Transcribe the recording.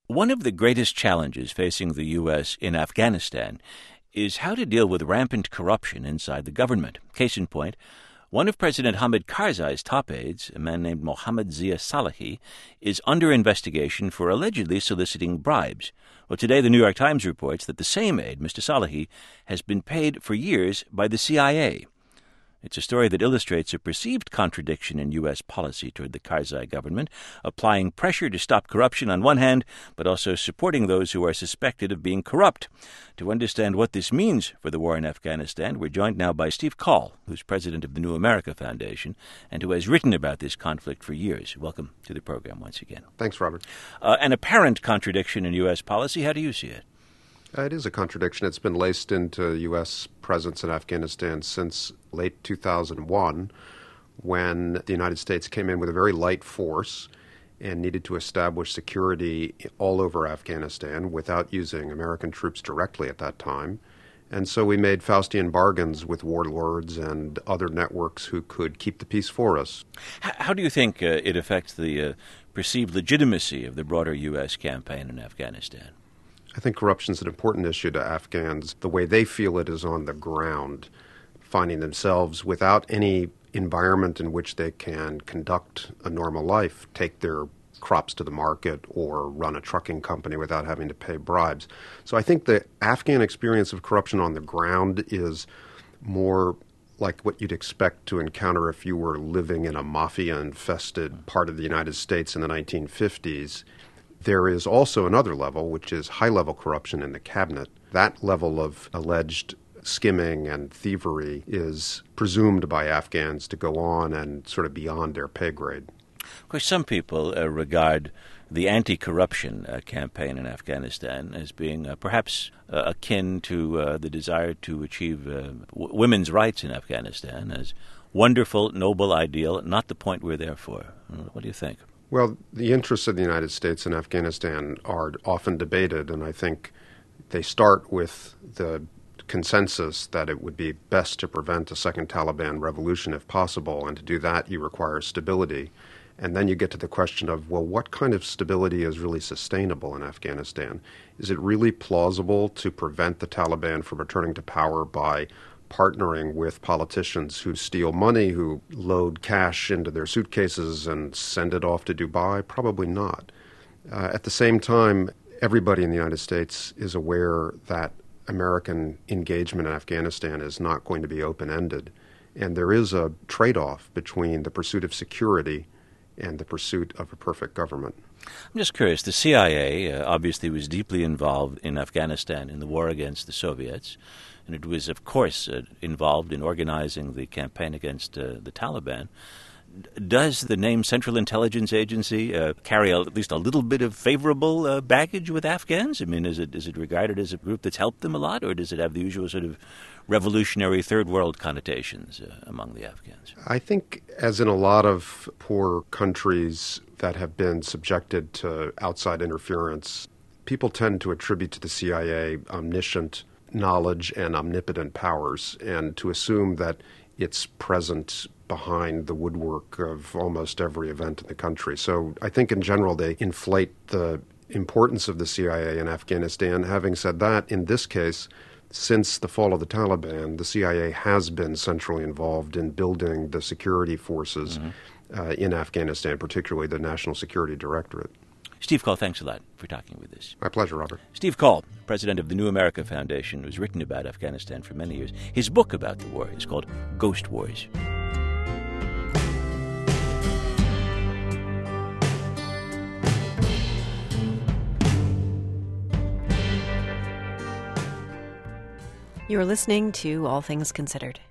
One of the greatest challenges facing the U.S. in Afghanistan is how to deal with rampant corruption inside the government. Case in point, one of President Hamid Karzai's top aides, a man named Mohammad Zia Salahi, is under investigation for allegedly soliciting bribes. Well, today the New York Times reports that the same aide, Mr. Salahi, has been paid for years by the CIA. It's a story that illustrates a perceived contradiction in U.S. policy toward the Karzai government, applying pressure to stop corruption on one hand, but also supporting those who are suspected of being corrupt. To understand what this means for the war in Afghanistan, we're joined now by Steve Coll, who's president of the New America Foundation, and who has written about this conflict for years. Welcome to the program once again. Thanks, Robert. An apparent contradiction in U.S. policy. How do you see it? It is a contradiction. It's been laced into U.S. presence in Afghanistan since late 2001, when the United States came in with a very light force and needed to establish security all over Afghanistan without using American troops directly at that time. And so we made Faustian bargains with warlords and other networks who could keep the peace for us. How do you think it affects the perceived legitimacy of the broader U.S. campaign in Afghanistan? I think corruption is an important issue to Afghans. The way they feel it is on the ground, finding themselves without any environment in which they can conduct a normal life, take their crops to the market, or run a trucking company without having to pay bribes. So I think the Afghan experience of corruption on the ground is more like what you'd expect to encounter if you were living in a mafia-infested part of the United States in the 1950s. There is also another level, which is high-level corruption in the cabinet. That level of alleged skimming and thievery is presumed by Afghans to go on and sort of beyond their pay grade. Of course, some people regard the anti-corruption campaign in Afghanistan as being perhaps akin to the desire to achieve women's rights in Afghanistan as wonderful, noble ideal, not the point we're there for. What do you think? Well, the interests of the United States in Afghanistan are often debated, and I think they start with the consensus that it would be best to prevent a second Taliban revolution if possible, and to do that you require stability. And then you get to the question of, well, what kind of stability is really sustainable in Afghanistan? Is it really plausible to prevent the Taliban from returning to power by partnering with politicians who steal money, who load cash into their suitcases and send it off to Dubai? Probably not. At the same time, everybody in the United States is aware that American engagement in Afghanistan is not going to be open-ended, and there is a trade-off between the pursuit of security and the pursuit of a perfect government. I'm just curious. The CIA obviously was deeply involved in Afghanistan in the war against the Soviets, and it was, of course, involved in organizing the campaign against the Taliban. Does the name Central Intelligence Agency carry at least a little bit of favorable baggage with Afghans? I mean, is it regarded as a group that's helped them a lot, or does it have the usual sort of revolutionary third world connotations among the Afghans? I think, as in a lot of poor countries that have been subjected to outside interference, people tend to attribute to the CIA omniscient knowledge and omnipotent powers, and to assume that it's present behind the woodwork of almost every event in the country. So I think in general they inflate the importance of the CIA in Afghanistan. Having said that, in this case, since the fall of the Taliban, the CIA has been centrally involved in building the security forces in Afghanistan, particularly the National Security Directorate. Steve Coll, thanks a lot for talking with us. My pleasure, Robert. Steve Coll, president of the New America Foundation, who's written about Afghanistan for many years. His book about the war is called Ghost Wars. You're listening to All Things Considered.